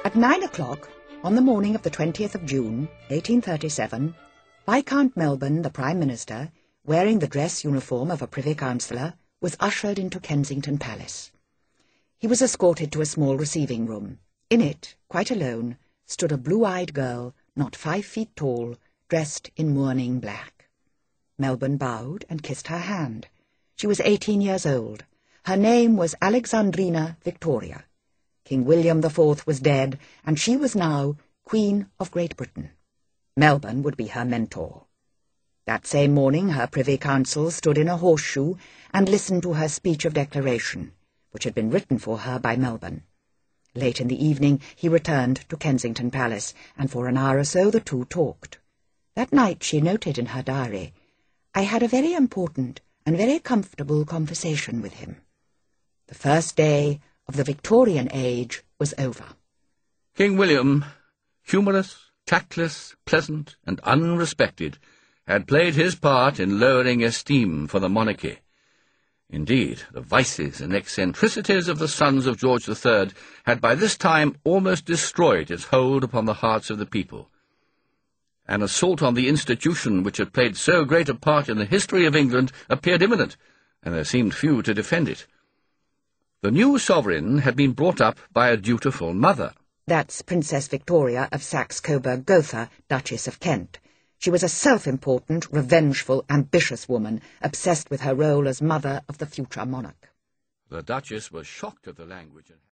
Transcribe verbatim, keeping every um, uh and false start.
At nine o'clock, on the morning of the twentieth of June, eighteen thirty-seven, Viscount Melbourne, the Prime Minister, wearing the dress uniform of a Privy Councillor, was ushered into Kensington Palace. He was escorted to a small receiving room. In it, quite alone, stood a blue-eyed girl, not five feet tall, dressed in mourning black. Melbourne bowed and kissed her hand. She was eighteen years old. Her name was Alexandrina Victoria. King William the Fourth was dead, and she was now Queen of Great Britain. Melbourne would be her mentor. That same morning her Privy Council stood in a horseshoe and listened to her speech of declaration, which had been written for her by Melbourne. Late in the evening he returned to Kensington Palace, and for an hour or so the two talked. That night she noted in her diary, "I had a very important and very comfortable conversation with him." The first day of the Victorian age was over. King William, humorous, tactless, pleasant, and unrespected, had played his part in lowering esteem for the monarchy. Indeed, the vices and eccentricities of the sons of George the Third had by this time almost destroyed its hold upon the hearts of the people. An assault on the institution which had played so great a part in the history of England appeared imminent, and there seemed few to defend it. The new sovereign had been brought up by a dutiful mother. That's Princess Victoria of Saxe-Coburg-Gotha, Duchess of Kent. She was a self-important, revengeful, ambitious woman, obsessed with her role as mother of the future monarch. The Duchess was shocked at the language and